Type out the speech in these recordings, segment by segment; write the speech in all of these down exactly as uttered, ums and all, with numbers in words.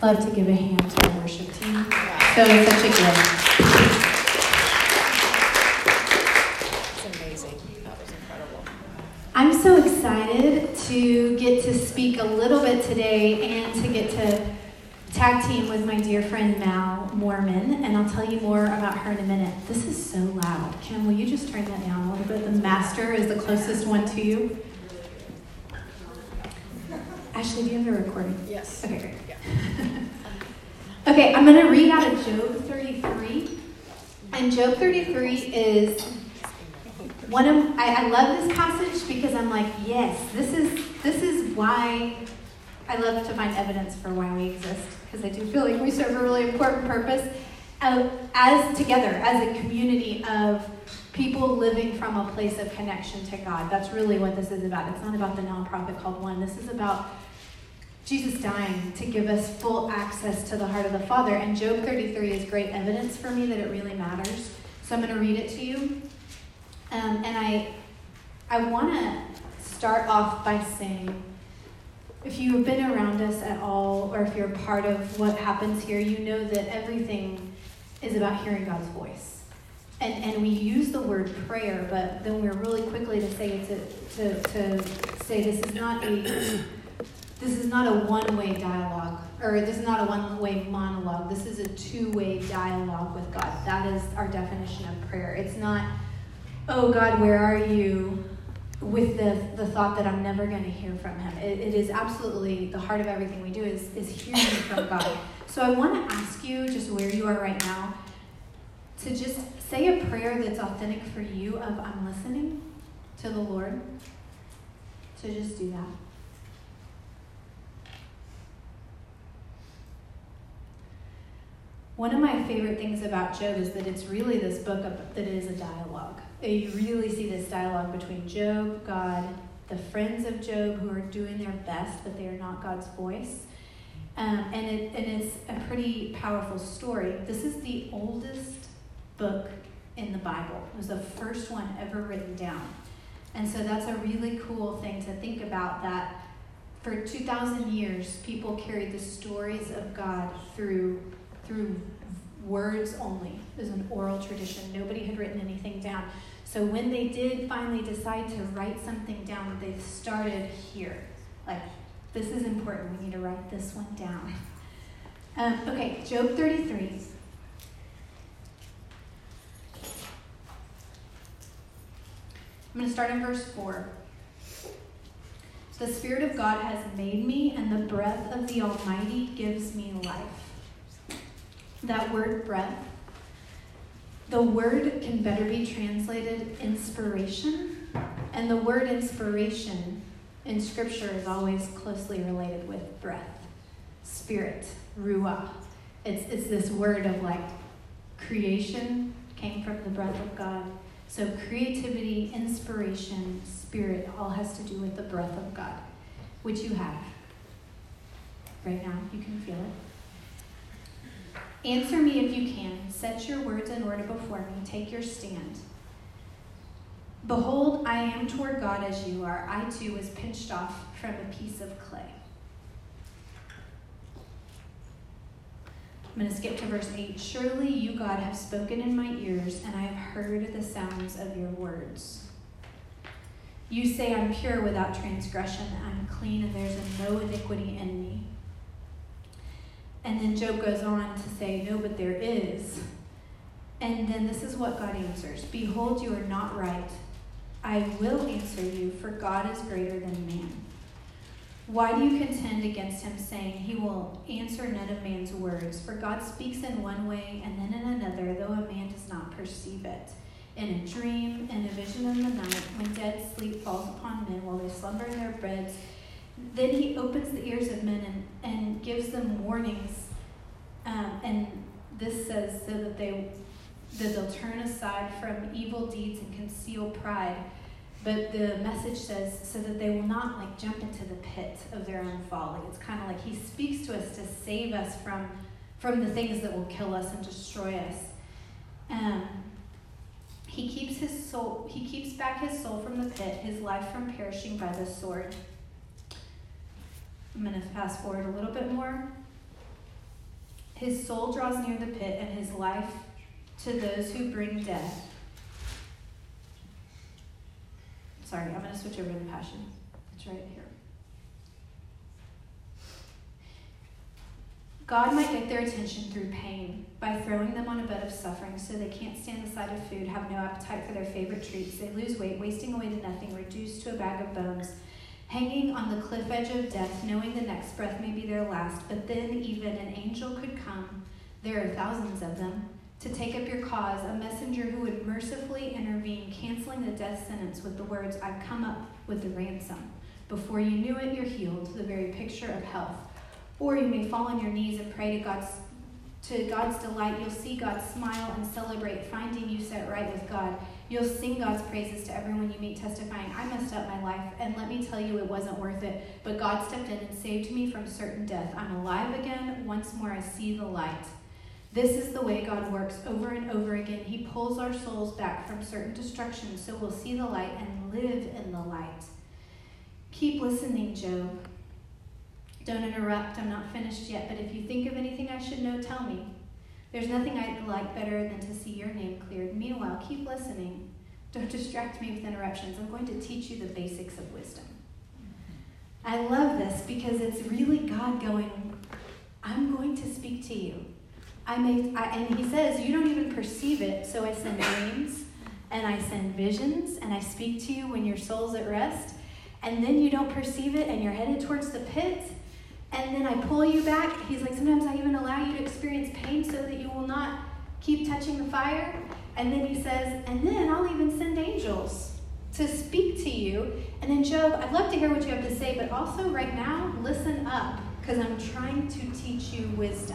love to give a hand to the worship team. So it's such a gift. It's amazing. That was incredible. I'm so excited to get to speak a little bit today and to get to tag team with my dear friend Mal Mormon, and I'll tell you more about her in a minute. This is so loud. Kim, will you just turn that down a little bit? The master is the closest one to you. Ashley, do you have a recording? Yes. Okay, great. Yeah. Okay, I'm going to read out of Job thirty-three. And Job thirty-three is one of, I, I love this passage because I'm like, yes, this is this is why I love to find evidence for why we exist, because I do feel like we serve a really important purpose uh, as together, as a community of people living from a place of connection to God. That's really what this is about. It's not about the nonprofit called One. This is about Jesus dying to give us full access to the heart of the Father. And Job thirty-three is great evidence for me that it really matters. So I'm going to read it to you. Um, and I, I want to start off by saying, if you've been around us at all, or if you're part of what happens here, you know that everything is about hearing God's voice. And and we use the word prayer, but then we're really quickly to say to to, to say this is not a this is not a one-way dialogue, or this is not a one-way monologue. This is a two-way dialogue with God. That is our definition of prayer. It's not, oh God, where are you? With the, the thought that I'm never going to hear from him. It, it is absolutely the heart of everything we do is, is hearing from God. So I want to ask you, just where you are right now, to just say a prayer that's authentic for you of I'm listening to the Lord. So just do that. One of my favorite things about Job is that it's really this book of, that is a dialogue. You really see this dialogue between Job, God, the friends of Job who are doing their best, but they are not God's voice. Um, and, it, and it's a pretty powerful story. This is the oldest book in the Bible. It was the first one ever written down. And so that's a really cool thing to think about, that for two thousand years, people carried the stories of God through through words only. It was an oral tradition. Nobody had written anything down. So when they did finally decide to write something down, they started here. Like, this is important. We need to write this one down. Um, okay, Job thirty-three. I'm going to start in verse four. The Spirit of God has made me, and the breath of the Almighty gives me life. That word breath, the word can better be translated inspiration. And the word inspiration in Scripture is always closely related with breath, spirit, ruah. It's, it's this word of like creation came from the breath of God. So creativity, inspiration, spirit all has to do with the breath of God, which you have. Right now, you can feel it. Answer me if you can. Set your words in order before me. Take your stand. Behold, I am toward God as you are. I too was pinched off from a piece of clay. I'm going to skip to verse eight. Surely you, God, have spoken in my ears, and I have heard the sounds of your words. You say I'm pure without transgression. I'm clean, and there's no iniquity in me. And then Job goes on to say, no, but there is. And then this is what God answers. Behold, you are not right. I will answer you, for God is greater than man. Why do you contend against him, saying he will answer none of man's words? For God speaks in one way and then in another, though a man does not perceive it. In a dream, in a vision in the night, when dead sleep falls upon men while they slumber in their beds, then he opens the ears of men and, and gives them warnings. Um, and this says so that, they, that they'll turn aside from evil deeds and conceal pride. But the message says so that they will not like jump into the pit of their own folly. It's kind of like he speaks to us to save us from, from the things that will kill us and destroy us. Um, he keeps his soul. He keeps back his soul from the pit, his life from perishing by the sword. I'm going to fast forward a little bit more. His soul draws near the pit, and his life to those who bring death. Sorry, I'm going to switch over to the Passion. It's right here. God might get their attention through pain by throwing them on a bed of suffering so they can't stand the sight of food, have no appetite for their favorite treats. They lose weight, wasting away to nothing, reduced to a bag of bones, hanging on the cliff edge of death, knowing the next breath may be their last. But then even an angel could come, there are thousands of them, to take up your cause, a messenger who would mercifully intervene, canceling the death sentence with the words, I've come up with the ransom. Before you knew it, you're healed, the very picture of health. Or you may fall on your knees and pray to God's to God's delight. You'll see God smile and celebrate, finding you set right with God. You'll sing God's praises to everyone you meet, testifying, I messed up my life, and let me tell you it wasn't worth it. But God stepped in and saved me from certain death. I'm alive again. Once more I see the light. This is the way God works over and over again. He pulls our souls back from certain destruction so we'll see the light and live in the light. Keep listening, Job. Don't interrupt, I'm not finished yet, but if you think of anything I should know, tell me. There's nothing I'd like better than to see your name cleared. Meanwhile, keep listening. Don't distract me with interruptions. I'm going to teach you the basics of wisdom. I love this because it's really God going, I'm going to speak to you. I may, I, and he says, you don't even perceive it, so I send dreams, and I send visions, and I speak to you when your soul's at rest, and then you don't perceive it, and you're headed towards the pit, and then I pull you back. He's like, sometimes I even allow you to experience pain so that you will not keep touching the fire. And then he says, and then I'll even send angels to speak to you. And then Job, I'd love to hear what you have to say, but also right now, listen up, because I'm trying to teach you wisdom.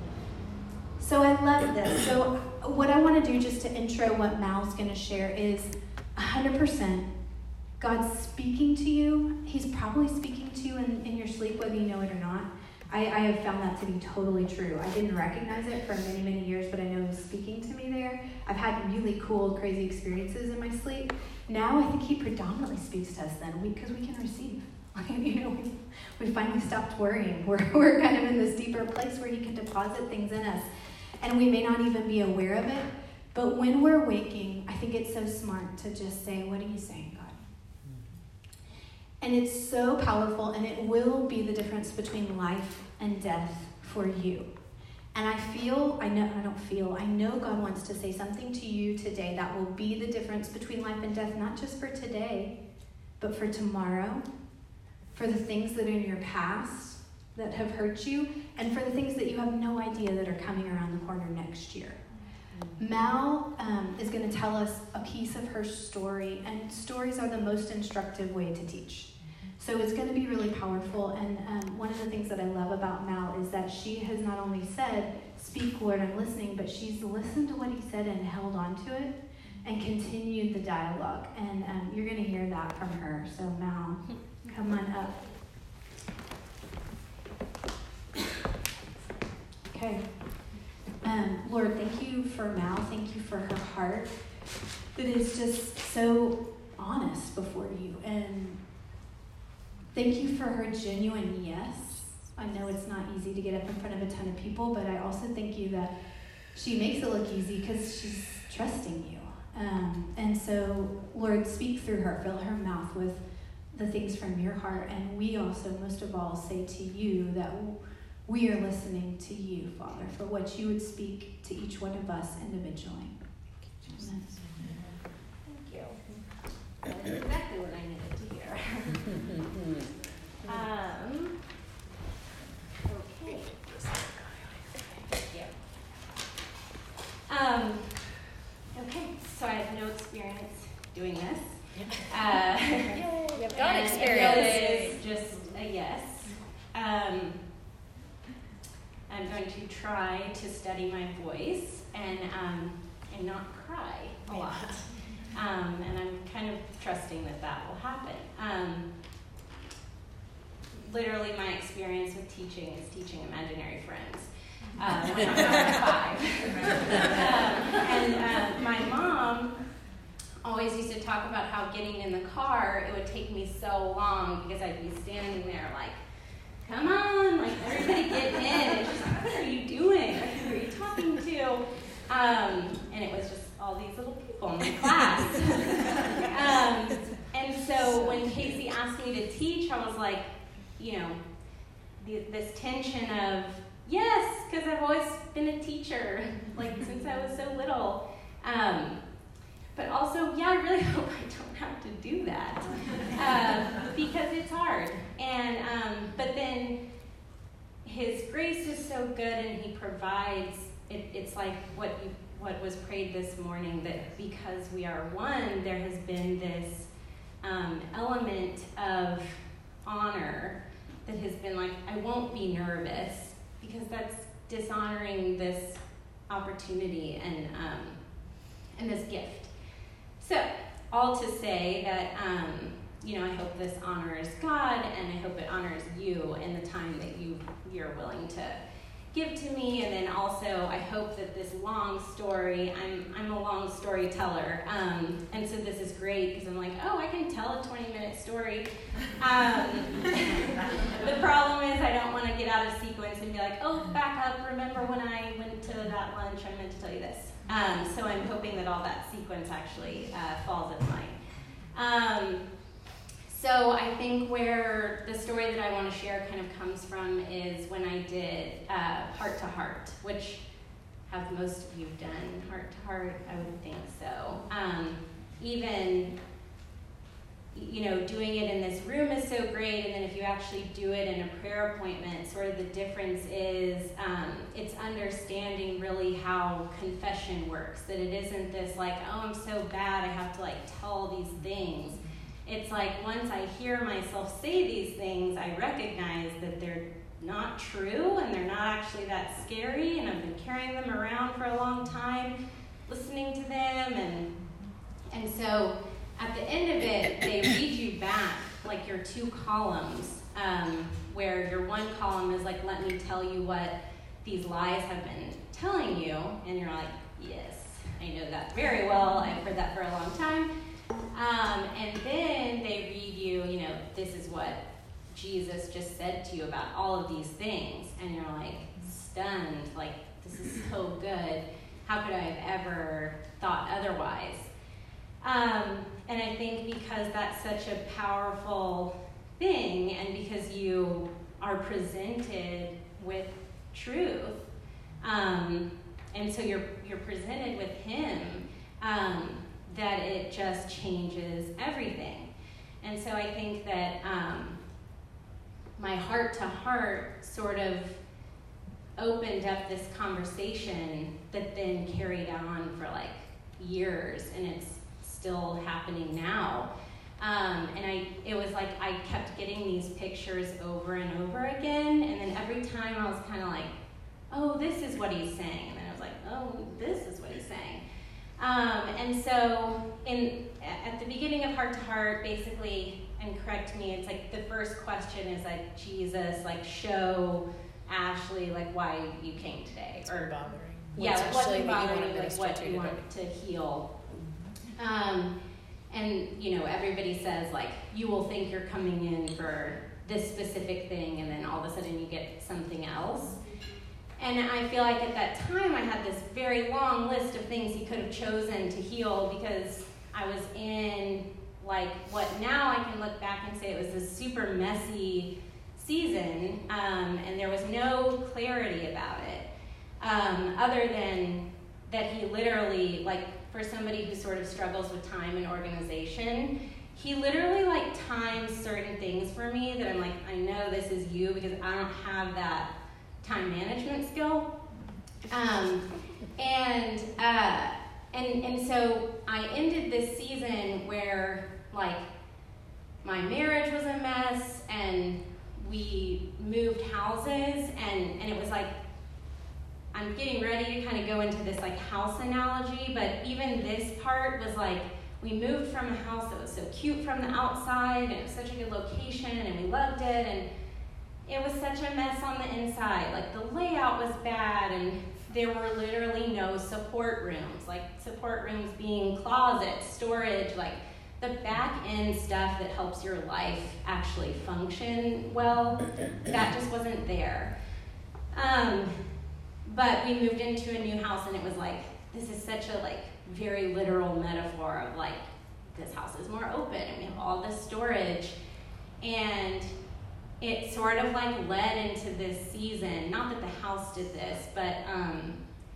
So I love this. So what I want to do just to intro what Mal's going to share is one hundred percent God's speaking to you. He's probably speaking to you in, in your sleep, whether you know it or not. I, I have found that to be totally true. I didn't recognize it for many, many years, but I know he's speaking to me there. I've had really cool, crazy experiences in my sleep. Now I think he predominantly speaks to us then because we can receive. You know, we, we finally stopped worrying. We're, we're kind of in this deeper place where he can deposit things in us. And we may not even be aware of it. But when we're waking, I think it's so smart to just say, what are you saying, God? And it's so powerful, and it will be the difference between life and death for you. And I feel, I know, I don't feel, I know God wants to say something to you today that will be the difference between life and death, not just for today, but for tomorrow, for the things that are in your past that have hurt you, and for the things that you have no idea that are coming around the corner next year. Mal um, is going to tell us a piece of her story, and stories are the most instructive way to teach. So it's going to be really powerful, and um, one of the things that I love about Mal is that she has not only said, speak, Lord, I'm listening, but she's listened to what he said and held on to it and continued the dialogue, and um, you're going to hear that from her. So Mal, come on up. Okay. Um, Lord, thank you for Mal. Thank you for her heart that is just so honest before you. And thank you for her genuine yes. I know it's not easy to get up in front of a ton of people, but I also thank you that she makes it look easy because she's trusting you. Um, and so, Lord, speak through her. Fill her mouth with the things from your heart. And we also, most of all, say to you that we are listening to you, Father, for what you would speak to each one of us individually. Amen. Thank you. That's exactly what I needed to hear. um, okay. Thank you. Um, okay, so I have no experience doing this. Uh, you have got and experience. It is just a yes. Um, I'm going to try to study my voice and um, and not cry a lot. Um, and I'm kind of trusting that that will happen. Um, literally, my experience with teaching is teaching imaginary friends. Uh, when I was five. um, and uh, my mom always used to talk about how getting in the car, it would take me so long because I'd be standing there like, come on, like everybody get in. And she's like, what are you doing? tension of, yes, because I've always been a teacher, like since I was so little. Um, but also, yeah, I really hope I don't have to do that uh, because it's hard. And um, but then His grace is so good, and He provides. It, it's like what you, what was prayed this morning, that because we are one, there has been this um, element of honor that has been like, I won't be nervous, because that's dishonoring this opportunity and um, and this gift. So, all to say that, um, you know, I hope this honors God, and I hope it honors you in the time that you, you're willing to give to me. And then also, I hope that this long story, I'm I'm a long storyteller, um, and so this is great, because I'm like, oh, I can tell a twenty-minute story. Um, the problem is I don't want to get out of sequence and be like, oh, back up, remember when I went to that lunch, I meant to tell you this. Um, so I'm hoping that all that sequence actually uh, falls in line. Um, so I think where the story that I want to share kind of comes from is when I did uh, Heart to Heart, which have most of you done Heart to Heart? I would think so. Um, even, you know, doing it in this room is so great, and then if you actually do it in a prayer appointment, sort of the difference is um, it's understanding really how confession works, that it isn't this like, oh, I'm so bad, I have to like tell these things. It's like once I hear myself say these things, I recognize that they're not true and they're not actually that scary, and I've been carrying them around for a long time, listening to them, and and so at the end of it, they read you back like your two columns, um, where your one column is like, let me tell you what these lies have been telling you, and you're like, yes, I know that very well, I've heard that for a long time. Um, and then they read you, you know, this is what Jesus just said to you about all of these things, and you're like stunned, like, this is so good, how could I have ever thought otherwise? Um, and I think because that's such a powerful thing, and because you are presented with truth, um, and so you're you're presented with Him, um, that it just changes everything. And so I think that um, my heart to heart sort of opened up this conversation that then carried on for like years, and it's still happening now. Um, and I, it was like I kept getting these pictures over and over again, and then every time I was kind of like, oh, this is what he's saying, and then I was like, oh, this is what he's saying. Um, and so in at the beginning of Heart to Heart, basically, and correct me, it's like the first question is like, Jesus, like show Ashley like why you came today, What's or bothering? yeah, What's like, what's actually that you bothering want you, to like what minister you to want today? to heal. Um, and, you know, everybody says, like, you will think you're coming in for this specific thing, and then all of a sudden you get something else. And I feel like at that time I had this very long list of things He could have chosen to heal, because I was in, like, what now I can look back and say it was this super messy season, um, and there was no clarity about it, um, other than that He literally, like, for somebody who sort of struggles with time and organization, He literally like times certain things for me that I'm like, I know this is you, because I don't have that time management skill. Um, and uh, and and so I ended this season where like my marriage was a mess, and we moved houses, and, and it was like, I'm getting ready to kind of go into this like house analogy, but even this part was like, we moved from a house that was so cute from the outside, and it was such a good location, and we loved it, and it was such a mess on the inside. Like the layout was bad, and there were literally no support rooms, like support rooms being closets, storage, like the back end stuff that helps your life actually function well, that just wasn't there. Um, But we moved into a new house, and it was like, this is such a like very literal metaphor of like, this house is more open, and we have all this storage. And it sort of like led into this season. Not that the house did this, but um,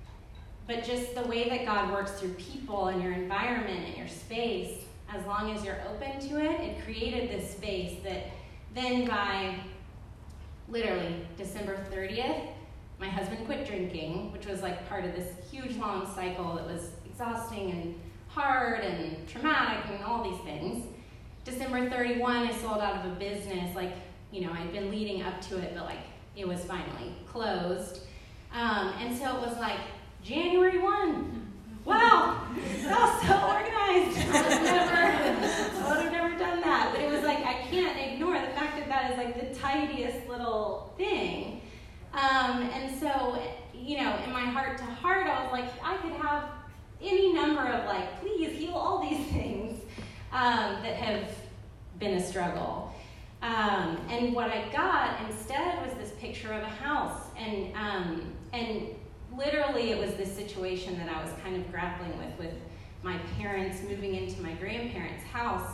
but just the way that God works through people and your environment and your space. As long as you're open to it, it created this space that then by literally December thirtieth, my husband quit drinking, which was like part of this huge long cycle that was exhausting and hard and traumatic and all these things. December thirty-first, I sold out of a business. Like, you know, I'd been leading up to it, but like it was finally closed. Um, and so it was like January first. Wow, that was so organized. I would have never, I would have never done that. But it was like, I can't ignore the fact that that is like the tidiest little thing. Um, and so, you know, in my heart to heart, I was like, I could have any number of like, please heal all these things um, that have been a struggle. Um, and what I got instead was this picture of a house. And um, and literally it was this situation that I was kind of grappling with, with my parents moving into my grandparents' house.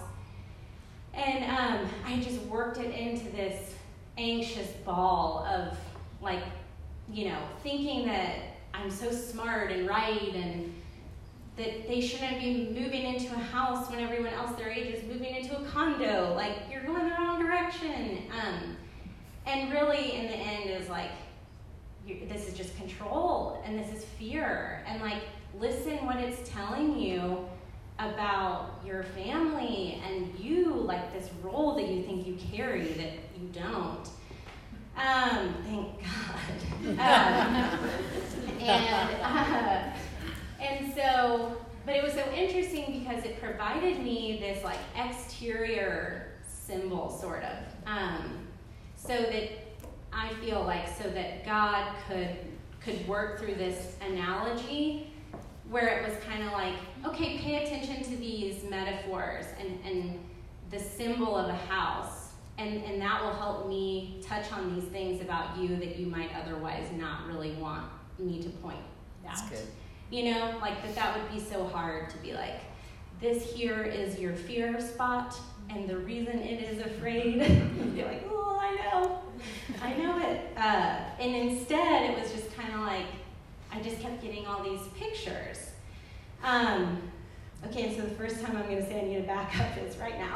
And um, I just worked it into this anxious ball of like, you know, thinking that I'm so smart and right and that they shouldn't be moving into a house when everyone else their age is moving into a condo. Like, you're going the wrong direction. Um, and really, in the end, is like, you, this is just control, and this is fear. And like, listen what it's telling you about your family and you, like this role that you think you carry that you don't. Um, thank God. Um, and uh, and so, but it was so interesting because it provided me this like exterior symbol, sort of, um, so that I feel like so that God could could work through this analogy where it was kind of like, okay, pay attention to these metaphors and, and the symbol of a house, and, and that will help me touch on these things about you that you might otherwise not really want me to point out. That's good. You know, like that that would be so hard to be like, this here is your fear spot, and the reason it is afraid. You'd be like, oh, I know. I know it. Uh, and instead, it was just kind of like, I just kept getting all these pictures. Um, okay, and so the first time I'm going to say I need to back up is right now.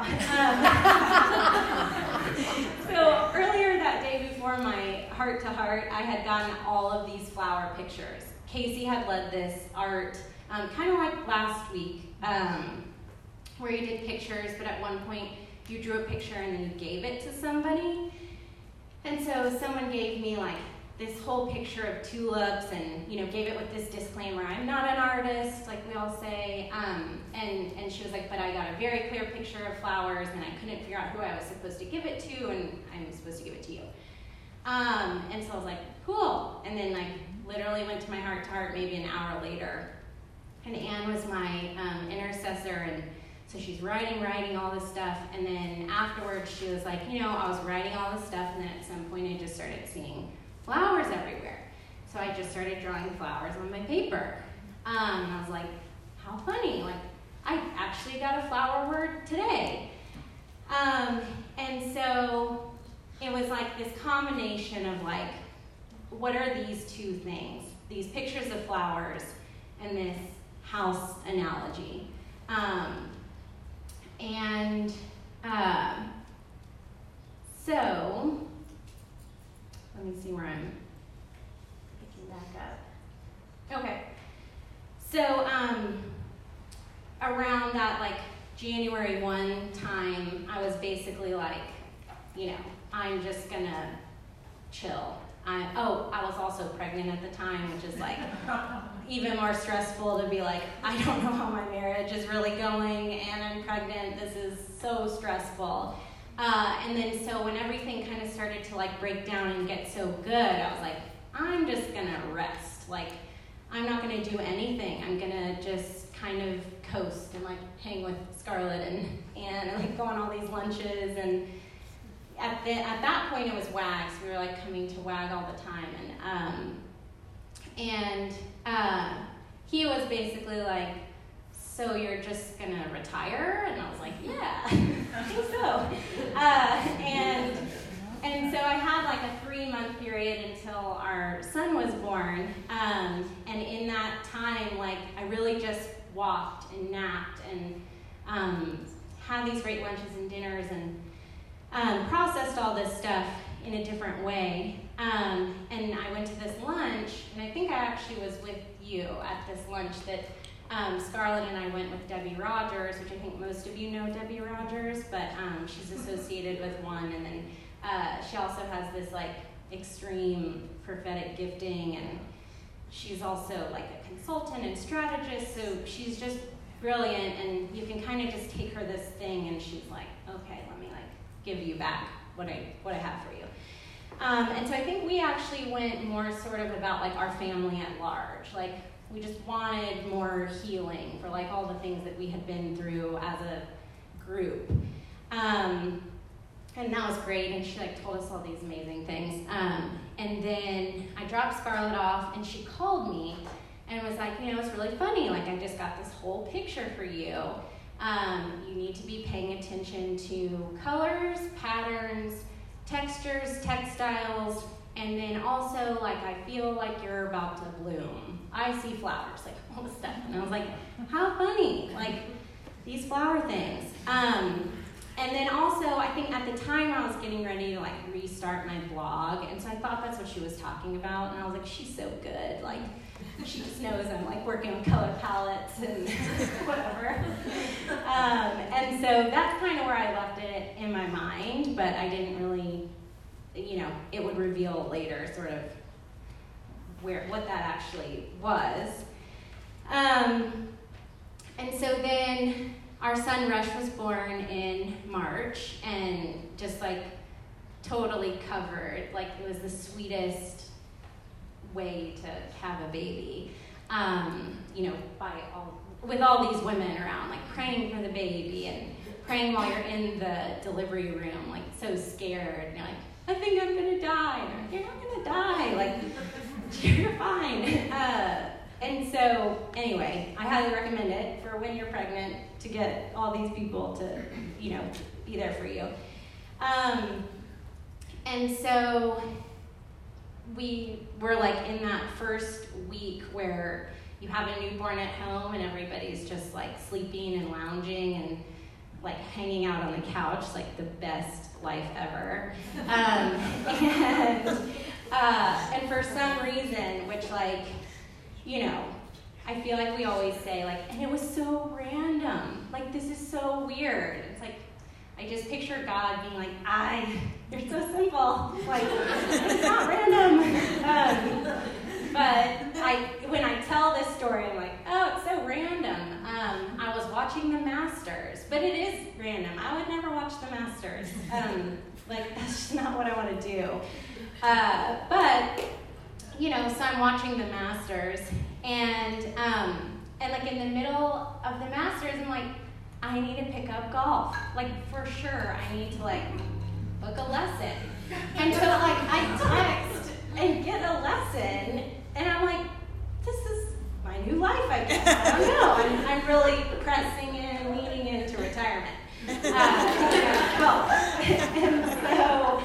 Um, so earlier that day before my heart-to-heart, I had gotten all of these flower pictures. Casey had led this art, um, kind of like last week, um, where you did pictures, but at one point you drew a picture and then you gave it to somebody. And so someone gave me like this whole picture of tulips and, you know, gave it with this disclaimer, I'm not an artist, like we all say. Um, and, and she was like, but I got a very clear picture of flowers and I couldn't figure out who I was supposed to give it to, and I'm supposed to give it to you. Um, and so I was like, cool. And then like literally went to my heart to heart maybe an hour later. And Anne was my um, intercessor, and so she's writing, writing all this stuff, and then afterwards she was like, you know, I was writing all this stuff, and then at some point I just started seeing flowers everywhere. So I just started drawing flowers on my paper. Um, and I was like, how funny, like, I actually got a flower word today. Um, and so it was like this combination of like, what are these two things? These pictures of flowers and this house analogy. Um, and uh, so, let me see where I'm picking back up. Okay. So, um, around that like January first time, I was basically like, you know, I'm just gonna chill. I, oh, I was also pregnant at the time, which is like even more stressful to be like, I don't know how my marriage is really going, and I'm pregnant. This is so stressful. Uh, and then so when everything kind of started to like break down and get so good, I was like, I'm just gonna rest. Like, I'm not gonna do anything. I'm gonna just kind of coast and like hang with Scarlett and Anne and like go on all these lunches. And at the at that point it was WAGs. We were like coming to WAG all the time, and um, and uh, he was basically like, so you're just gonna retire? And I was like, yeah, I think so. Uh, and and so I had like a three-month period until our son was born. Um, and in that time, like I really just walked and napped and um, had these great lunches and dinners and um, processed all this stuff in a different way. Um, and I went to this lunch, and I think I actually was with you at this lunch that um, Scarlett and I went with Debbie Rogers, which I think most of you know Debbie Rogers, but um, she's associated with one, and then uh, she also has this like extreme prophetic gifting, and she's also like a consultant and strategist, so she's just brilliant, and you can kind of just take her this thing, and she's like, okay, let me like give you back what I what I have for you. Um, and so I think we actually went more sort of about like our family at large. Like we just wanted more healing for like all the things that we had been through as a group. Um, and that was great, and she like told us all these amazing things. Um, and then I dropped Scarlett off, and she called me and was like, you know, it's really funny, like I just got this whole picture for you. Um, you need to be paying attention to colors, patterns, textures, textiles, and then also, like, I feel like you're about to bloom. I see flowers, like, all this stuff. And I was like, how funny, like, these flower things. Um, and then also, I think at the time I was getting ready to, like, restart my blog, and so I thought that's what she was talking about, and I was like, she's so good, like, she just knows I'm, like, working with color palettes and whatever. Um, and so that's kind of where I left it in my mind, but I didn't really, you know, it would reveal later sort of where what that actually was. Um, and so then our son Rush was born in March, and just like totally covered, like it was the sweetest way to have a baby, um, you know, by all, with all these women around, like praying for the baby and praying while you're in the delivery room, like so scared, and you're like, I think I'm gonna die. And you're like, you're not gonna die, like you're fine. Uh, and so anyway, I highly recommend it for when you're pregnant to get all these people to, you know, be there for you. Um, and so we were like in that first week where you have a newborn at home and everybody's just like sleeping and lounging and like hanging out on the couch, like the best life ever. Um, and, uh, and for some reason, which like, you know, I feel like we always say like, and it was so random, like this is so weird. It's like, I just picture God being like, I, you're so simple, like, it's not random. Um, but I, when I tell this story, I'm like, oh, it's so random. Um, I was watching The Masters, but it is random. I would never watch The Masters. Um, like, that's just not what I want to do. Uh, but, you know, so I'm watching The Masters, and, um, and like in the middle of The Masters, I'm like, I need to pick up golf. Like, for sure, I need to, like, book a lesson. And so, like, I text and get a lesson, and I'm like, this is my new life, I guess. I don't know. I'm, I'm really pressing in, leaning into retirement. Uh, golf. And so,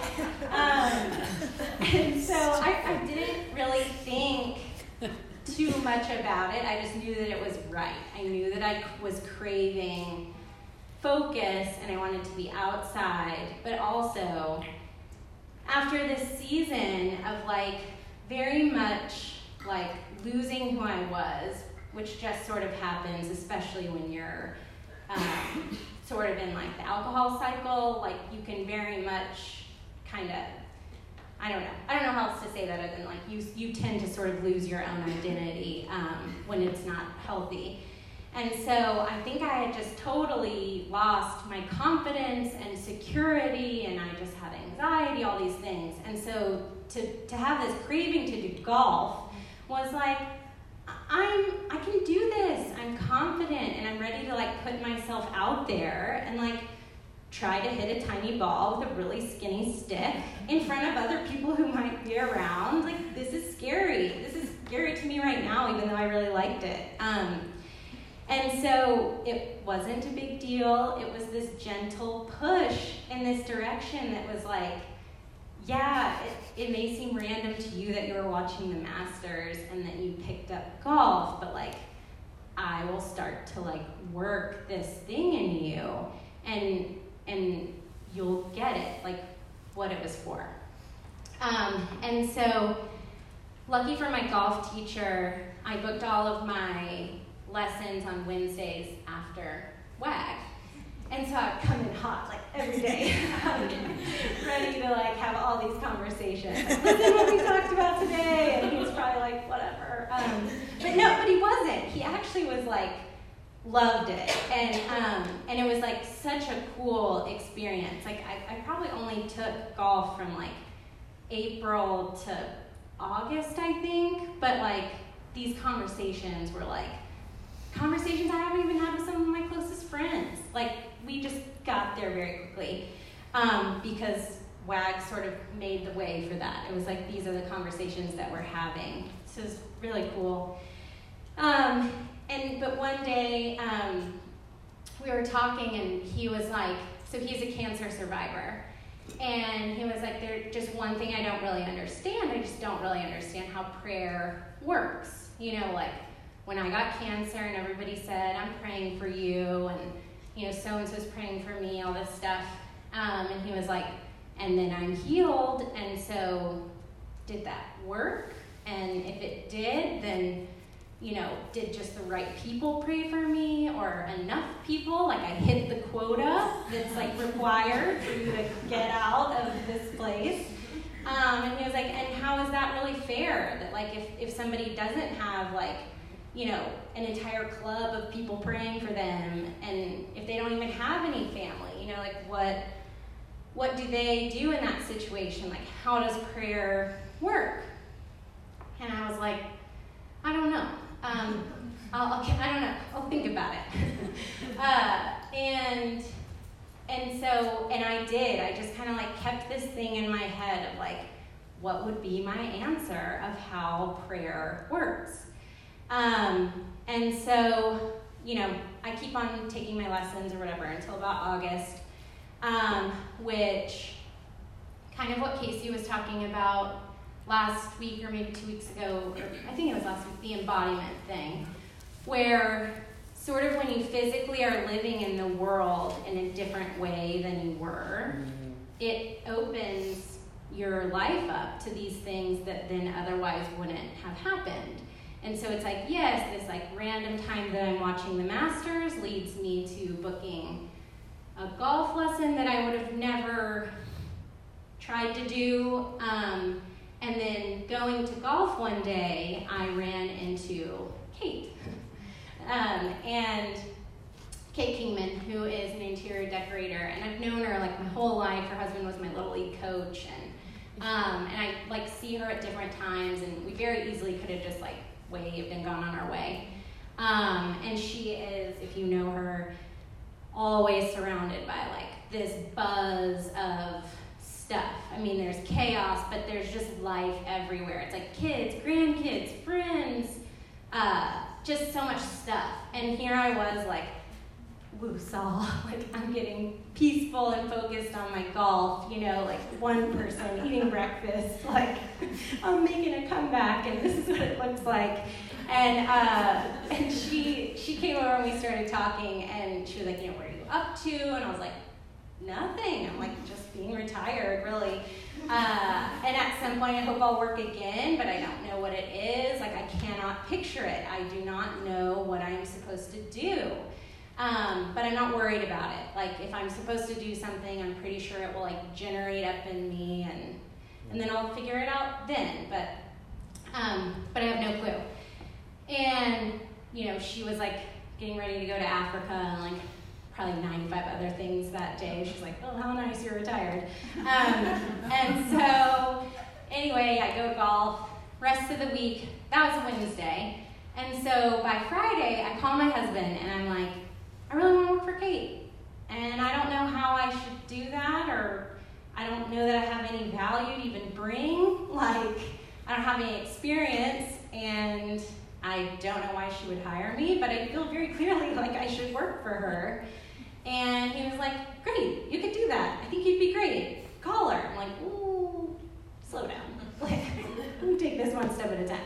um, and so I, I didn't really think too much about it. I just knew that it was right. I knew that I was craving focus and I wanted to be outside, but also after this season of like very much like losing who I was, which just sort of happens, especially when you're um, sort of in like the alcohol cycle, like you can very much kind of, I don't know. I don't know how else to say that other than like you you tend to sort of lose your own identity um, when it's not healthy. And so I think I had just totally lost my confidence and security, and I just had anxiety, all these things. And so to, to have this craving to do golf was like, I'm I can do this. I'm confident, and I'm ready to like put myself out there and like try to hit a tiny ball with a really skinny stick in front of other people who might be around. Like, this is scary. This is scary to me right now, even though I really liked it. Um, and so it wasn't a big deal. It was this gentle push in this direction that was like, yeah, it, it may seem random to you that you were watching the Masters and that you picked up golf, but like, I will start to like work this thing in you, and and you'll get it, like what it was for. Um, and so, lucky for my golf teacher, I booked all of my lessons on Wednesdays after W A G. And so I'd come in hot, like, every day, ready to, like, have all these conversations. Like, listen what we talked about today, and he was probably like, whatever. Um, but no, but he wasn't. He actually was, like, loved it. And um, and it was, like, such a cool experience. Like, I, I probably only took golf from, like, April to August, I think. But, like, these conversations were, like, conversations I haven't even had with some of my closest friends. Like, we just got there very quickly um, because W A G sort of made the way for that. It was like, these are the conversations that we're having. So it's really cool. Um, and but one day um, we were talking, and he was like, so he's a cancer survivor. And he was like, there's just one thing I don't really understand. I just don't really understand how prayer works. You know, like, when I got cancer and everybody said, I'm praying for you, and, you know, so-and-so's praying for me, all this stuff. Um, and he was like, and then I'm healed, and so did that work? And if it did, then, you know, did just the right people pray for me, or enough people? Like, I hit the quota that's, like, required for you to get out of this place. Um, and he was like, and how is that really fair? That, like, if, if somebody doesn't have, like, you know, an entire club of people praying for them, and if they don't even have any family, you know, like, what what do they do in that situation? Like, how does prayer work? And I was like, I don't know. Um, I'll, I'll, I don't know. I'll think about it. uh, and and so, and I did. I just kind of, like, kept this thing in my head of, like, what would be my answer of how prayer works? Um, and so, you know, I keep on taking my lessons or whatever until about August, um, which kind of what Casey was talking about last week or maybe two weeks ago, or I think it was last week, the embodiment thing, where sort of when you physically are living in the world in a different way than you were, mm-hmm. it opens your life up to these things that then otherwise wouldn't have happened. And so it's like, yes, this like random time that I'm watching the Masters leads me to booking a golf lesson that I would have never tried to do. Um, and then going to golf one day, I ran into Kate. Um, and Kate Kingman, who is an interior decorator, and I've known her like my whole life. Her husband was my Little League coach, and um, and I like see her at different times, and we very easily could have just like waved and gone on our way. Um, and she is, if you know her, always surrounded by like this buzz of stuff. I mean, there's chaos, but there's just life everywhere. It's like kids, grandkids, friends, uh, just so much stuff. And here I was like, woo-saw, like I'm getting peaceful and focused on my golf, you know, like one person eating breakfast, like I'm making a comeback and this is what it looks like. And uh, and she she came over and we started talking, and she was like, you know, what are you up to? And I was like, nothing. I'm like, just being retired, really. Uh, and at some point I hope I'll work again, but I don't know what it is. Like I cannot picture it. I do not know what I'm supposed to do. Um, but I'm not worried about it. Like, if I'm supposed to do something, I'm pretty sure it will, like, generate up in me, and and then I'll figure it out then. But, um, but I have no clue. And, you know, she was, like, getting ready to go to Africa and, like, probably ninety-five other things that day. She's like, oh, how nice, you're retired. Um, and so, anyway, I go golf. Rest of the week, that was a Wednesday. And so, by Friday, I call my husband, and I'm like, I really want to work for Kate, and I don't know how I should do that, or I don't know that I have any value to even bring. Like, I don't have any experience, and I don't know why she would hire me, but I feel very clearly like I should work for her. And he was like, great, you could do that. I think you'd be great. Call her. I'm like, ooh, slow down. Like, let me take this one step at a time.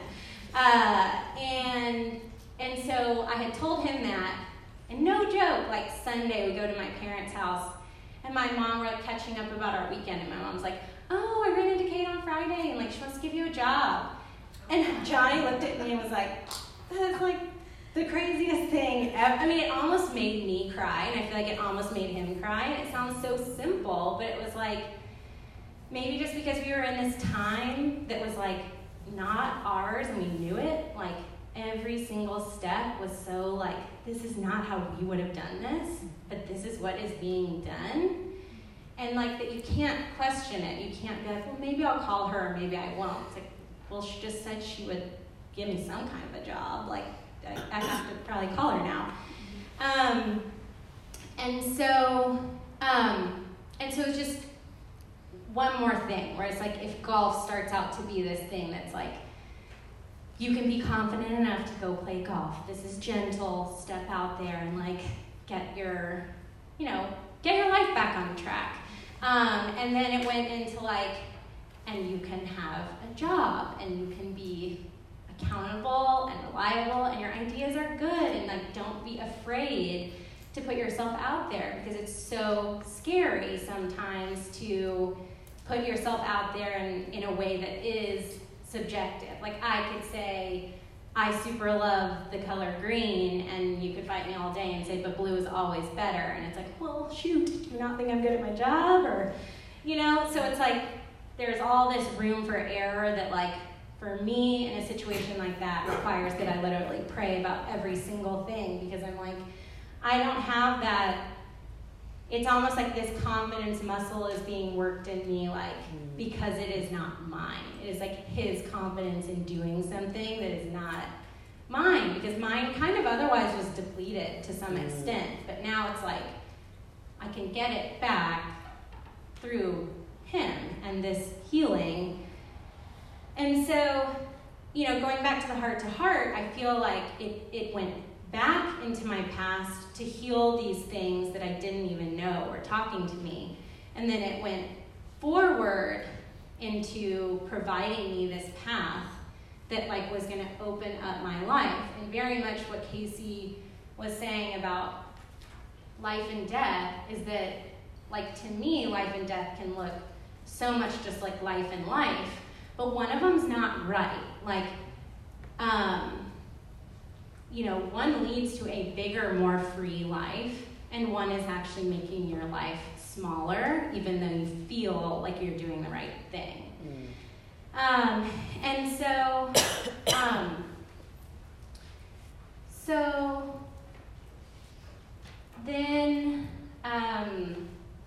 Uh, and and so I had told him that, and no joke, like Sunday we go to my parents' house, and my mom were like catching up about our weekend, and my mom's like, oh, I ran into Kate on Friday, and like she wants to give you a job. And Johnny looked at me and was like, that's like the craziest thing ever. I mean, it almost made me cry, and I feel like it almost made him cry, and it sounds so simple, but it was like, maybe just because we were in this time that was like not ours and we knew it, like every single step was so like, this is not how we would have done this, but this is what is being done. And like that you can't question it. You can't be like, well, maybe I'll call her or maybe I won't. It's like, well, she just said she would give me some kind of a job. Like, I, I have to probably call her now. Um, and so, um, and so it's just one more thing, where it's like if golf starts out to be this thing that's like, you can be confident enough to go play golf. This is gentle, step out there and like get your, you know, get your life back on track. Um, and then it went into like, and you can have a job and you can be accountable and reliable and your ideas are good, and like don't be afraid to put yourself out there, because it's so scary sometimes to put yourself out there in, in a way that is subjective. Like I could say, I super love the color green, and you could fight me all day and say, but blue is always better. And it's like, well, shoot, do you not think I'm good at my job? Or, you know, so it's like, there's all this room for error that like, for me in a situation like that requires that I literally pray about every single thing, because I'm like, I don't have that. It's almost like this confidence muscle is being worked in me, like, because it is not mine. It is like his confidence in doing something that is not mine, because mine kind of otherwise was depleted to some extent. But now it's like, I can get it back through him and this healing. And so, you know, going back to the heart to heart, I feel like it, it went back into my past to heal these things that I didn't even know were talking to me. And then it went forward into providing me this path that like was going to open up my life. And very much what Casey was saying about life and death is that, like, to me, life and death can look so much just like life and life, but one of them's not right. Like, um, you know, one leads to a bigger, more free life, and one is actually making your life smaller, even though you feel like you're doing the right thing. Mm. Um, and so, um, so then, um,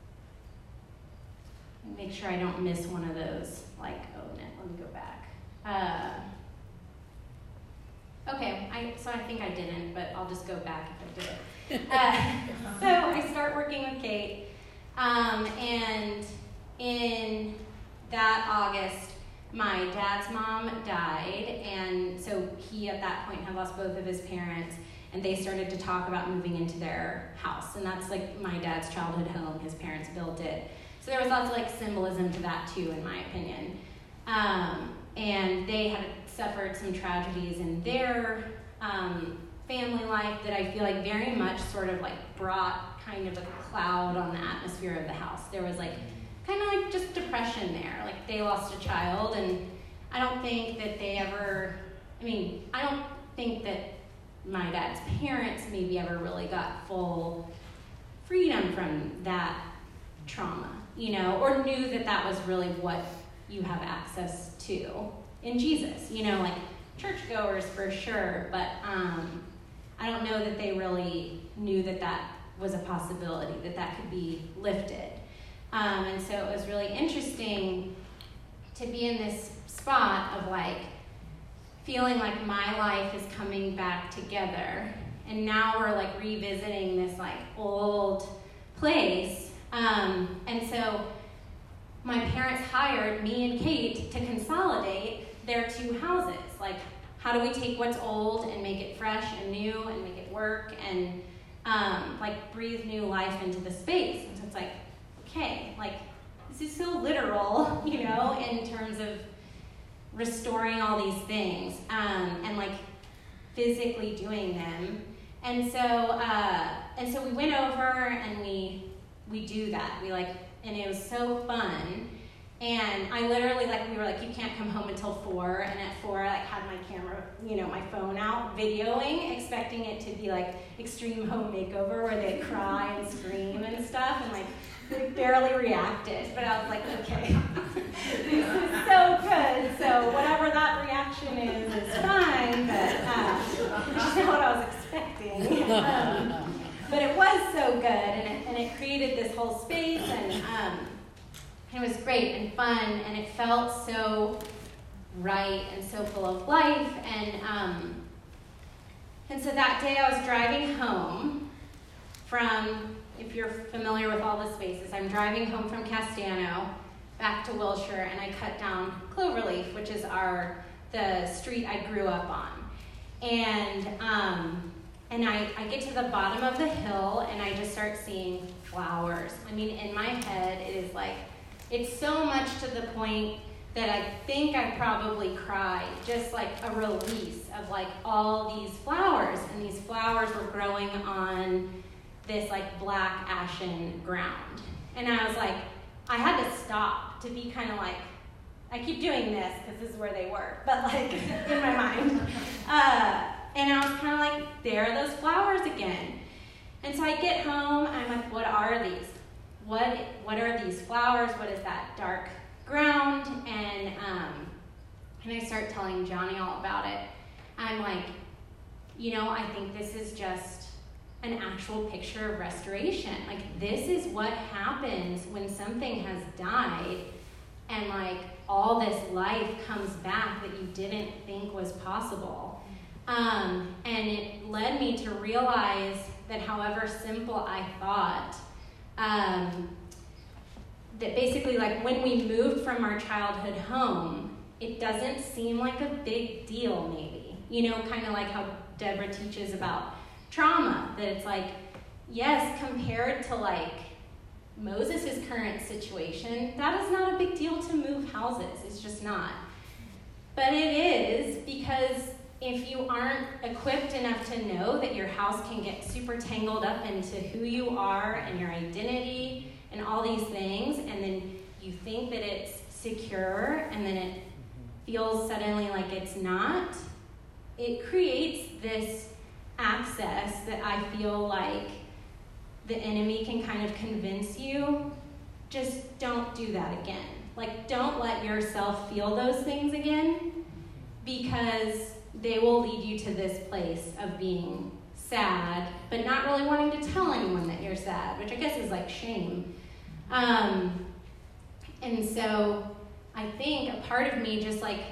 make sure I don't miss one of those, like, oh, no, let me go back. Uh, Okay, I, so I think I didn't, but I'll just go back if I did. Uh, so I start working with Kate, um, and in that August, my dad's mom died, and so he at that point had lost both of his parents, and they started to talk about moving into their house, and that's like my dad's childhood home. His parents built it. So there was lots of like symbolism to that too, in my opinion. Um, and they had suffered some tragedies in their um, family life that I feel like very much sort of like brought kind of a cloud on the atmosphere of the house. There was like kind of like just depression there. Like they lost a child, and I don't think that they ever, I mean, I don't think that my dad's parents maybe ever really got full freedom from that trauma, you know, or knew that that was really what you have access to in Jesus, you know, like churchgoers for sure, but um, I don't know that they really knew that that was a possibility, that that could be lifted. Um, and so it was really interesting to be in this spot of like feeling like my life is coming back together, and now we're like revisiting this like old place. Um, and so my parents hired me and Kate to consolidate their two houses. Like, how do we take what's old and make it fresh and new and make it work and um, like breathe new life into the space? And so it's like, okay, like this is so literal, you know, in terms of restoring all these things, um, and like physically doing them. And so, uh, and so we went over and we we do that. We like, and it was so fun. And I literally, like, we were like, you can't come home until four. And at four, I like, had my camera, you know, my phone out, videoing, expecting it to be like extreme home makeover where they'd cry and scream and stuff. And like, they barely reacted. But I was like, okay, this is so good. So whatever that reaction is, is fine. But uh, it's not what I was expecting. Um, but it was so good. And it, and it created this whole space. And, um, It was great and fun, and it felt so right and so full of life. And um, and so that day I was driving home from, if you're familiar with all the spaces, I'm driving home from Castano back to Wilshire, and I cut down Cloverleaf, which is our the street I grew up on. And um, and I, I get to the bottom of the hill, and I just start seeing flowers. I mean, in my head, it is like, it's so much to the point that I think I probably cried, just like a release of like all these flowers. And these flowers were growing on this like black ashen ground. And I was like, I had to stop to be kind of like, I keep doing this because this is where they were, but like in my mind. Uh, and I was kind of like, there are those flowers again. And so I get home, and I'm like, what are these? What what are these flowers? What is that dark ground? And um, and I start telling Johnny all about it. I'm like, you know, I think this is just an actual picture of restoration. Like, this is what happens when something has died, and like all this life comes back that you didn't think was possible. Um, and it led me to realize that however simple I thought, Um, that basically, like, when we moved from our childhood home, it doesn't seem like a big deal, maybe. You know, kind of like how Deborah teaches about trauma, that it's like, yes, compared to, like, Moses' current situation, that is not a big deal to move houses. It's just not. But it is, because if you aren't equipped enough to know that your house can get super tangled up into who you are and your identity and all these things, and then you think that it's secure, and then it feels suddenly like it's not, it creates this access that I feel like the enemy can kind of convince you, just don't do that again. Like, don't let yourself feel those things again, because they will lead you to this place of being sad, but not really wanting to tell anyone that you're sad, which I guess is like shame. Um, and so I think a part of me just like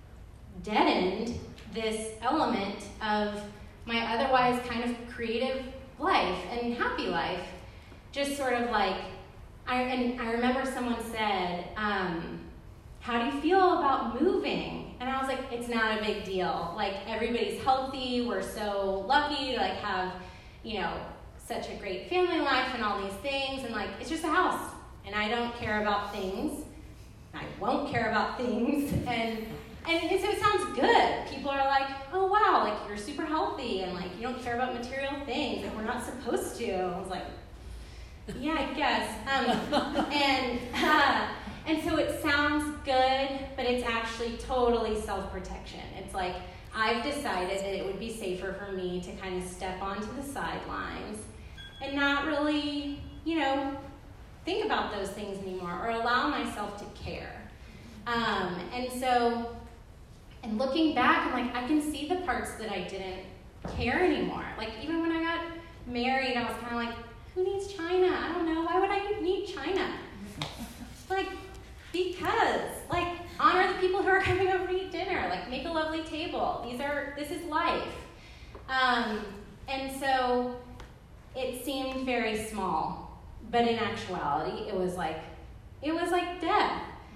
deadened this element of my otherwise kind of creative life and happy life. Just sort of like, I, and I remember someone said, um, how do you feel about moving? And I was like, it's not a big deal. Like, everybody's healthy. We're so lucky to like have, you know, such a great family life and all these things. And like, it's just a house. And I don't care about things. I won't care about things. And and so it sounds good. People are like, oh wow, like you're super healthy and like you don't care about material things. Like, we're not supposed to. I was like, yeah, I guess. Um, and uh, And so it sounds good, but it's actually totally self-protection. It's like, I've decided that it would be safer for me to kind of step onto the sidelines and not really, you know, think about those things anymore or allow myself to care. Um, and so, and looking back, I'm like, I can see the parts that I didn't care anymore. Like, even when I got married, I was kind of like, who needs China? I don't know. Why would I need China? Like, because, like, honor the people who are coming over to eat dinner. Like, make a lovely table. These are, this is life. Um, and so it seemed very small, but in actuality, it was like, it was like death.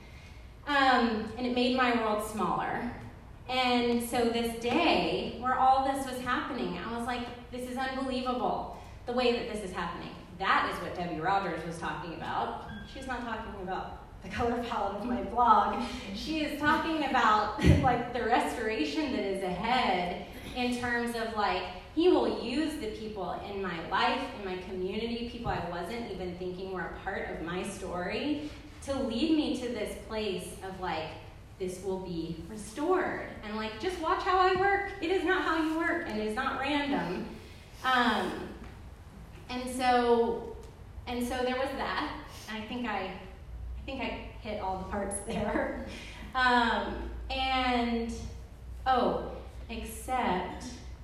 Um, and it made my world smaller. And so this day, where all this was happening, I was like, this is unbelievable, the way that this is happening. That is what Debbie Rogers was talking about. she's not talking about the color palette of my blog. She is talking about like the restoration that is ahead in terms of like, he will use the people in my life, in my community, people I wasn't even thinking were a part of my story, to lead me to this place of like, this will be restored. And like, just watch how I work. It is not how you work, and it is not random. Um, and so, and so there was that. I think I, I think I hit all the parts there. Um, and, oh, except,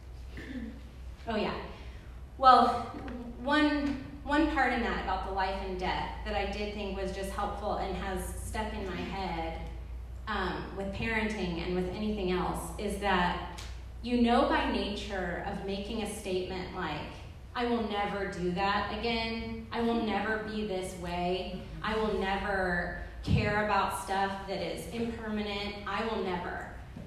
oh yeah. Well, one, one part in that about the life and death that I did think was just helpful and has stuck in my head um, with parenting and with anything else is that you know by nature of making a statement like, I will never do that again. I will never be this way. I will never care about stuff that is impermanent. I will never.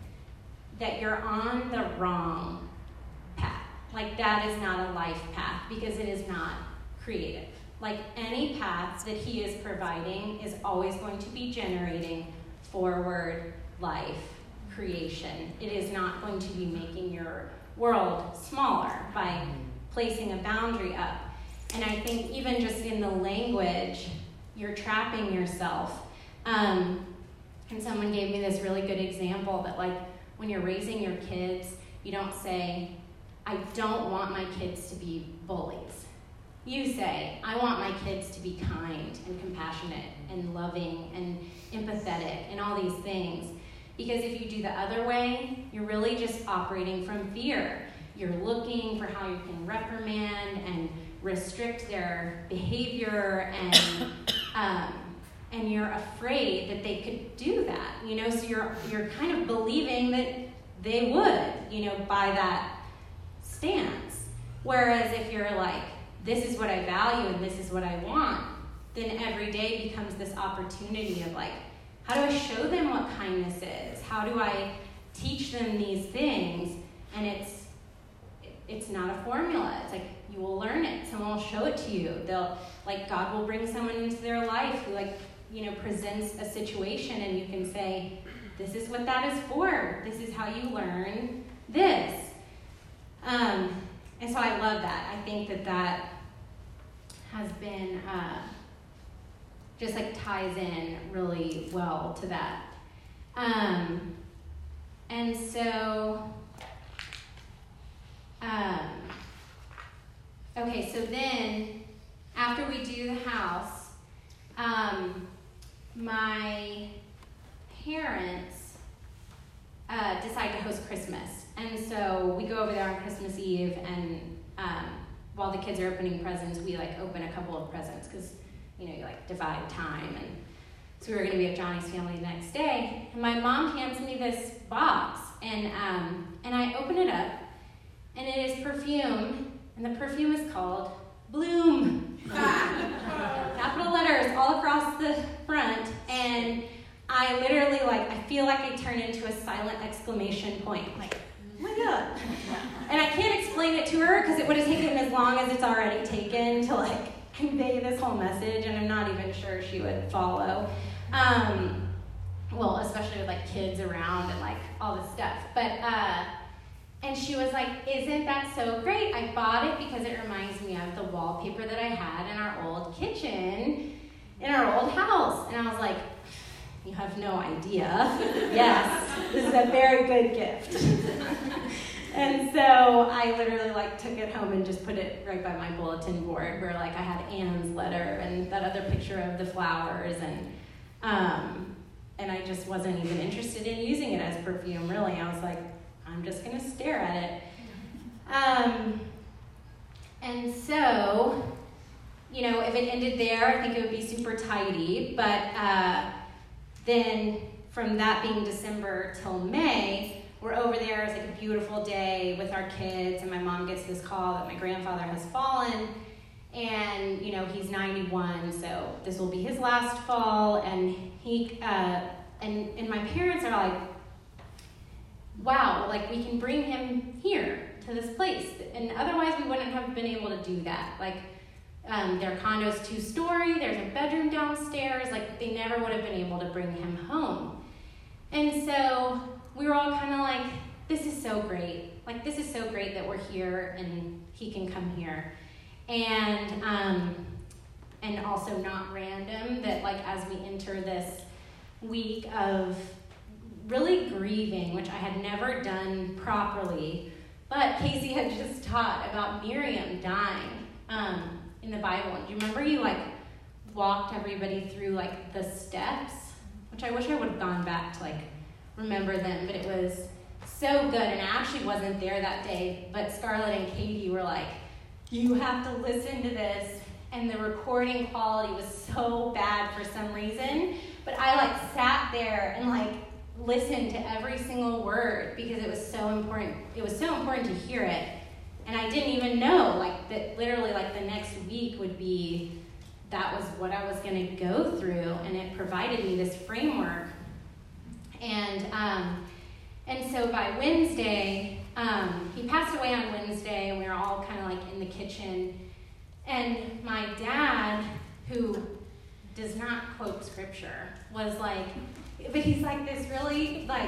That you're on the wrong path. Like that is not a life path because it is not creative. Like any path that he is providing is always going to be generating forward life creation. It is not going to be making your world smaller by placing a boundary up. And I think even just in the language, you're trapping yourself. Um, and someone gave me this really good example that like when you're raising your kids, you don't say, I don't want my kids to be bullies. You say, I want my kids to be kind and compassionate and loving and empathetic and all these things. Because if you do the other way, you're really just operating from fear. You're looking for how you can reprimand and restrict their behavior, and um, and you're afraid that they could do that. You know, so you're you're kind of believing that they would, you know, by that stance. Whereas if you're like, this is what I value and this is what I want, then every day becomes this opportunity of like, how do I show them what kindness is? How do I teach them these things? And it's it's not a formula. It's like you will learn it. Someone will show it to you. They'll like God will bring someone into their life who like, you know, presents a situation and you can say, this is what that is for. This is how you learn this. Um, and so I love that. I think that that has been uh, just like ties in really well to that. Um, and so, um, okay, so then after we do the house, um, my parents uh, decide to host Christmas. And so we go over there on Christmas Eve, and um, while the kids are opening presents, we like open a couple of presents because, you know, you like divide time. And so we were going to be at Johnny's family the next day. And my mom hands me this box, and um, and I open it up, and it is perfume, and the perfume is called Bloom. Capital letters all across the front, and I literally like, I feel like I turn into a silent exclamation point, like, oh my God. And I can't explain it to her because it would have taken as long as it's already taken to like convey this whole message, and I'm not even sure she would follow. Um, well, especially with like kids around and like all this stuff. But, uh, and she was like, isn't that so great? I bought it because it reminds me of the wallpaper that I had in our old kitchen, in our old house. And I was like, you have no idea. Yes, this is a very good gift. And so I literally like took it home and just put it right by my bulletin board where like I had Anne's letter and that other picture of the flowers, and um, and I just wasn't even interested in using it as perfume, really. I was like, I'm just gonna stare at it. Um, and so, you know, if it ended there, I think it would be super tidy, but uh, then from that being December till May, we're over there. It's like a beautiful day with our kids, and my mom gets this call that my grandfather has fallen, and you know he's ninety-one, so this will be his last fall. And he uh, and and my parents are like, wow, like we can bring him here to this place, and otherwise we wouldn't have been able to do that. Like, Um, their condo's two-story, there's a bedroom downstairs, like they never would have been able to bring him home. And so we were all kind of like, this is so great. Like, this is so great that we're here and he can come here. And um, and also not random that, like, as we enter this week of really grieving, which I had never done properly, but Casey had just taught about Miriam dying. Um, in the Bible. And do you remember you like walked everybody through like the steps? Which I wish I would have gone back to like remember them, but it was so good. And I actually wasn't there that day, but Scarlett and Katie were like, you have to listen to this. And the recording quality was so bad for some reason, but I like sat there and like listened to every single word because it was so important. It was so important to hear it. And I didn't even know, like, that literally, like, the next week would be, that was what I was going to go through, and it provided me this framework. And um, and so by Wednesday, um, he passed away on Wednesday, and we were all kind of, like, in the kitchen. And my dad, who does not quote scripture, was like, but he's, like, this really, like,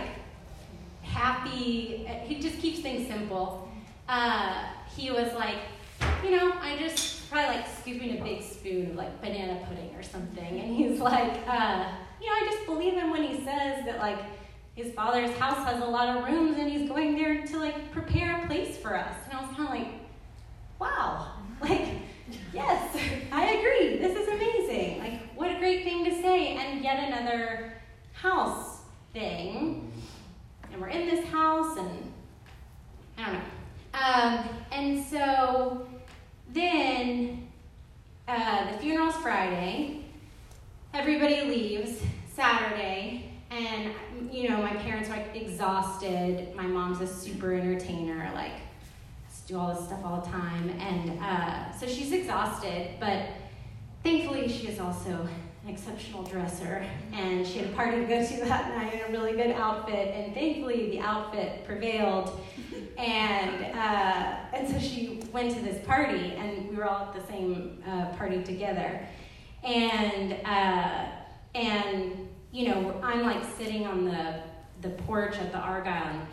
happy, he just keeps things simple. Uh, he was like, you know, I just probably like scooping a big spoon of like banana pudding or something. And he's like, uh, you know, I just believe him when he says that like his father's house has a lot of rooms and he's going there to like prepare a place for us. And I was kind of like, wow, like, yes, I agree. This is amazing. Like, what a great thing to say. And yet another house thing. And we're in this house and I don't know. Um, and so then uh, the funeral's Friday, everybody leaves Saturday, and, you know, my parents are, like, exhausted. My mom's a super entertainer, like, do all this stuff all the time, and uh, so she's exhausted, but thankfully she is also an exceptional dresser, and she had a party to go to that night in a really good outfit, and thankfully the outfit prevailed. And uh, and so she went to this party, and we were all at the same uh, party together. And uh, and you know, I'm like sitting on the the porch at the Argyle. And,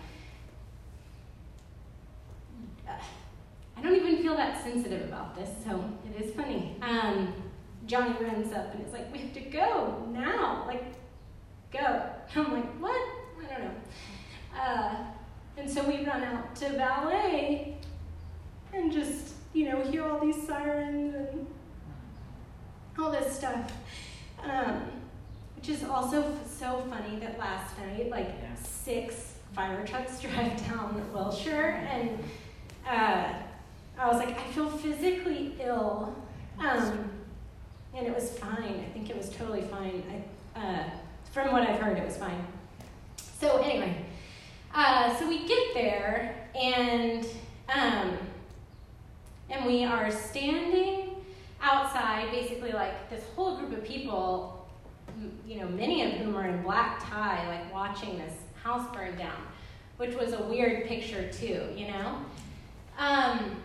uh, I don't even feel that sensitive about this, so it is funny. Um, Johnny runs up and is like, "We have to go now! Like, go!" I'm like, "What? I don't know." Uh, And so we run out to ballet and just, you know, hear all these sirens and all this stuff. Um, which is also f- so funny that last night, like, yeah. six fire trucks drive down Wilshire, and uh, I was like, I feel physically ill. Um, and it was fine. I think it was totally fine. I, uh, from what I've heard, it was fine. So anyway. Uh, so we get there, and um, and we are standing outside, basically like this whole group of people, you know, many of whom are in black tie, like watching this house burn down, which was a weird picture too, you know? Um,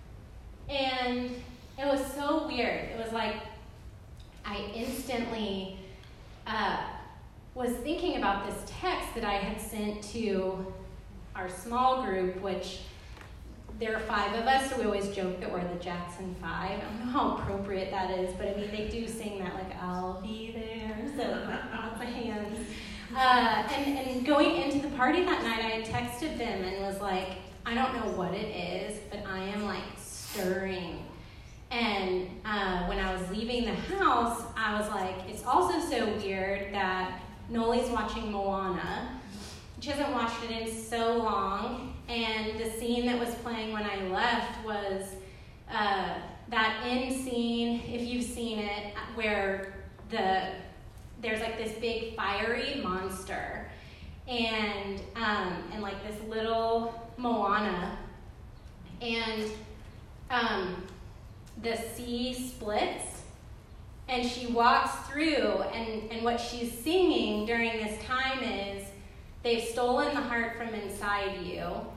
and it was so weird. It was like I instantly... Uh, was thinking about this text that I had sent to our small group, which there are five of us, so we always joke that we're the Jackson Five. I don't know how appropriate that is, but I mean, they do sing that, like, I'll be there, so lots of hands. Uh, and, and going into the party that night, I had texted them and was like, I don't know what it is, but I am, like, stirring. And uh, when I was leaving the house, I was like, it's also so weird that Noli's watching Moana. She hasn't watched it in so long, and the scene that was playing when I left was uh, that end scene, if you've seen it, where the there's like this big fiery monster, and um, and like this little Moana, and um, the sea splits. And she walks through, and, and what she's singing during this time is, they've stolen the heart from inside you,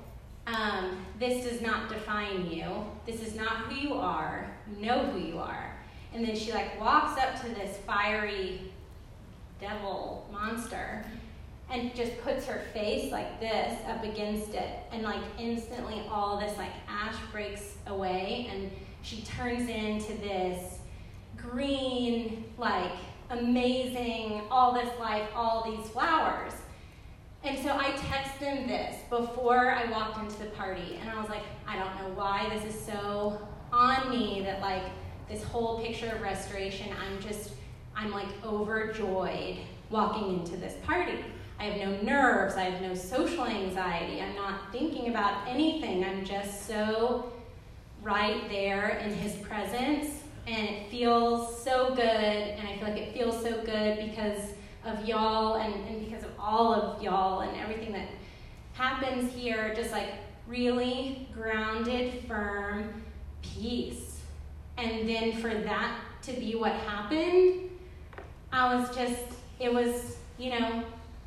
um, this does not define you. This is not who you are. You know who you are. And then she like walks up to this fiery devil monster and just puts her face like this up against it. And like instantly all this like ash breaks away and she turns into this green, like amazing, all this life, all these flowers. And so I texted him this before I walked into the party. And I was like, I don't know why this is so on me that like this whole picture of restoration, I'm just, I'm like overjoyed walking into this party. I have no nerves, I have no social anxiety, I'm not thinking about anything, I'm just so right there in his presence, and it feels so good, and I feel like it feels so good because of y'all, and, and because of all of y'all, and everything that happens here, just like really grounded, firm peace. And then for that to be what happened, I was just, it was, you know,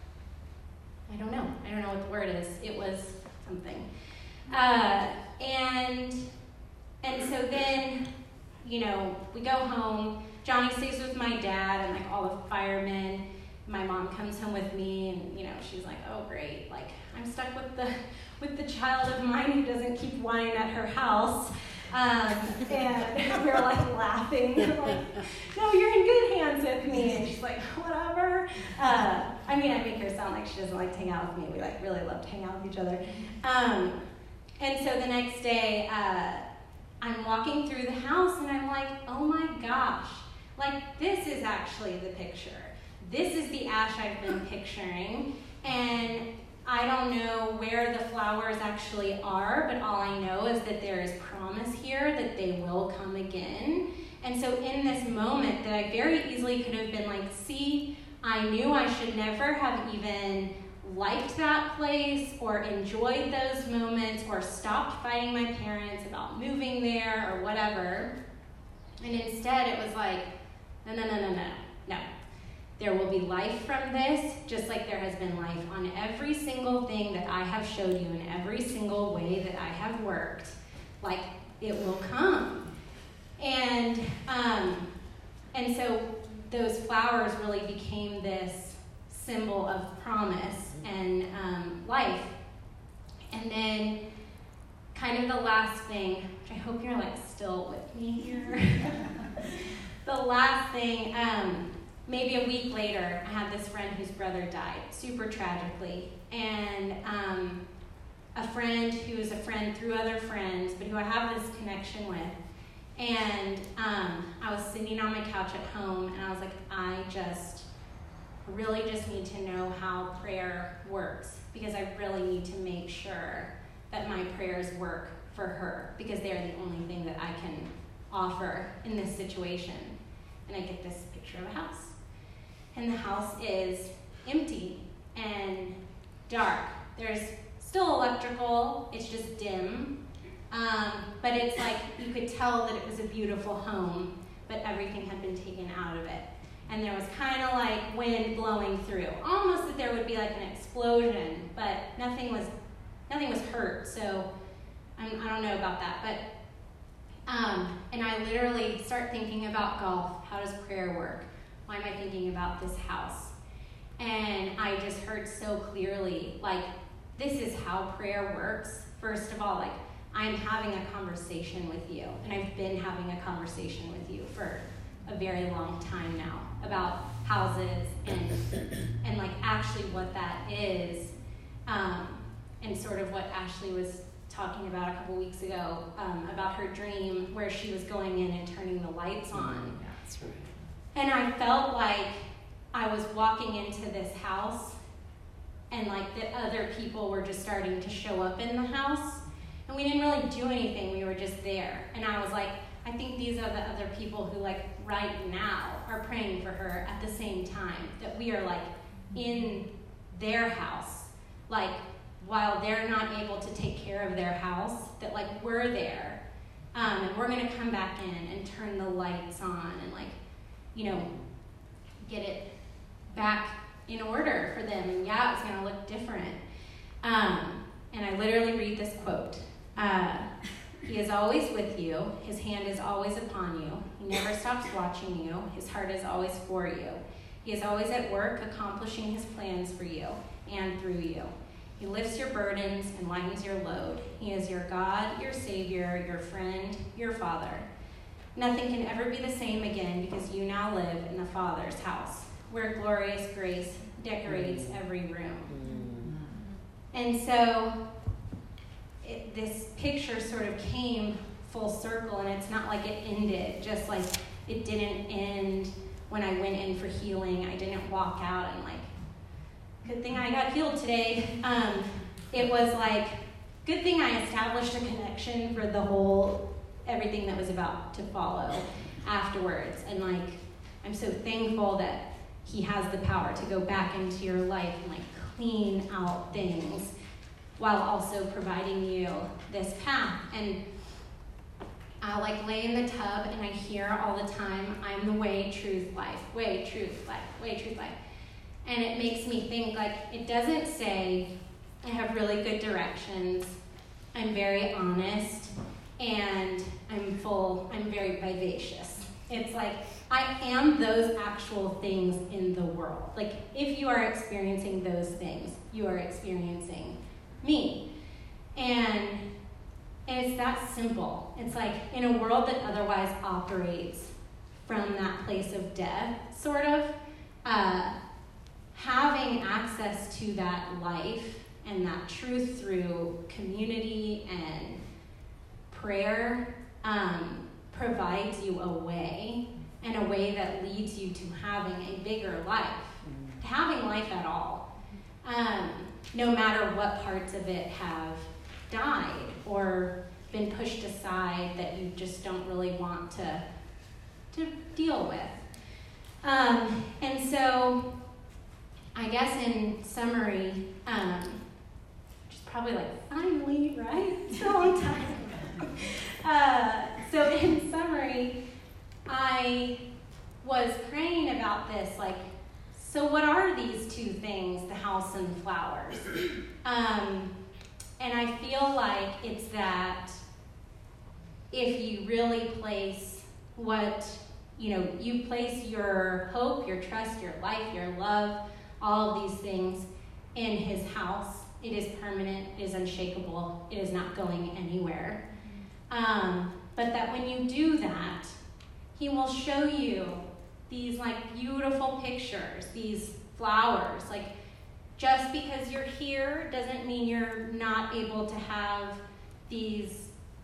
I don't know. I don't know what the word is. It was something. Uh, and and so then, you know, we go home. Johnny stays with my dad and like all the firemen. My mom comes home with me, and you know, she's like, "Oh, great! Like I'm stuck with the with the child of mine who doesn't keep wine at her house." Um, and we were like laughing, we were like, "No, you're in good hands with me." And she's like, "Whatever." Uh, I mean, I make her sound like she doesn't like to hang out with me. We like really love to hang out with each other. Um, and so the next day, uh, I'm walking through the house, and I'm like, "Oh my gosh! Like this is actually the picture. This is the Ash I've been picturing." And I don't know where the flowers actually are, but all I know is that there is promise here that they will come again. And so in this moment that I very easily could have been like, see, I knew I should never have even liked that place or enjoyed those moments or stopped fighting my parents about moving there or whatever. And instead it was like, no, no, no, no, no, no. There will be life from this, just like there has been life on every single thing that I have showed you in every single way that I have worked. Like, it will come. And um, and so those flowers really became this symbol of promise and um, life. And then kind of the last thing, which I hope you're like still with me here. The last thing, um, maybe a week later, I had this friend whose brother died, super tragically. And um, a friend who is a friend through other friends, but who I have this connection with. And um, I was sitting on my couch at home, and I was like, I just really just need to know how prayer works, because I really need to make sure that my prayers work for her, because they're the only thing that I can offer in this situation. And I get this picture of a house. And the house is empty and dark. There's still electrical, it's just dim. Um, but it's like you could tell that it was a beautiful home, but everything had been taken out of it. And there was kind of like wind blowing through. Almost that there would be like an explosion, but nothing was nothing was hurt. So I'm, I don't know about that. But um, and I literally start thinking about golf. How does prayer work? Why am I thinking about this house? And I just heard so clearly, like, this is how prayer works. First of all, like, I'm having a conversation with you, and I've been having a conversation with you for a very long time now about houses and and like actually what that is, um, and sort of what Ashley was talking about a couple weeks ago um, about her dream where she was going in and turning the lights on. That's right. And I felt like I was walking into this house, and like the other people were just starting to show up in the house. And we didn't really do anything, we were just there. And I was like, I think these are the other people who like right now are praying for her at the same time, that we are like in their house, like while they're not able to take care of their house, that like we're there. Um, and we're gonna come back in and turn the lights on and like, you know, get it back in order for them. And yeah, it's gonna look different. Um, and I literally read this quote. with you. His hand is always upon you. He never stops watching you. His heart is always for you. He is always at work accomplishing his plans for you and through you. He lifts your burdens and lightens your load. He is your God, your Savior, your friend, your Father. Nothing can ever be the same again because you now live in the Father's house, where glorious grace decorates every room. And so it, this picture sort of came full circle, and it's not like it ended, just like it didn't end when I went in for healing. I didn't walk out and like, good thing I got healed today. Um, it was like, good thing I established a connection for the whole, everything that was about to follow afterwards. And like, I'm so thankful that he has the power to go back into your life and like clean out things while also providing you this path. And I like lay in the tub and I hear all the time, I'm the way, truth, life, way, truth, life, way, truth, life. And it makes me think, like, it doesn't say I have really good directions, I'm very honest, and I'm full, I'm very vivacious. It's like, I am those actual things in the world. Like, if you are experiencing those things, you are experiencing me. And, and it's that simple. It's like, in a world that otherwise operates from that place of death, sort of, uh, having access to that life and that truth through community and prayer um, provides you a way, and a way that leads you to having a bigger life, to having life at all, um, no matter what parts of it have died or been pushed aside that you just don't really want to, to deal with. Um, and so, I guess in summary, um, which is probably like, finally, right? It's a long time. uh, so in summary, I was praying about this, like, so what are these two things, the house and the flowers? Um, and I feel like it's that if you really place what, you know, you place your hope, your trust, your life, your love, all of these things in his house, it is permanent, it is unshakable, it is not going anywhere. Um, but that when you do that, he will show you these like beautiful pictures, these flowers. Like, just because you're here doesn't mean you're not able to have these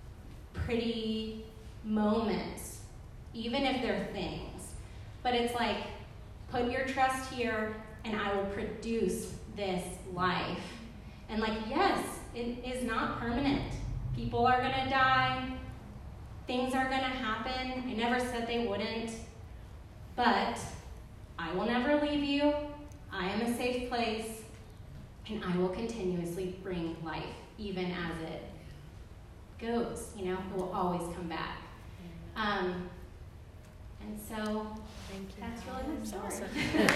pretty moments, even if they're things. But it's like, put your trust here and I will produce this life. And like, yes, it is not permanent. People are gonna die. Things are gonna happen. I never said they wouldn't. But I will never leave you. I am a safe place. And I will continuously bring life, even as it goes. You know, it will always come back. Um, and so Thank you. that's really my story. Awesome.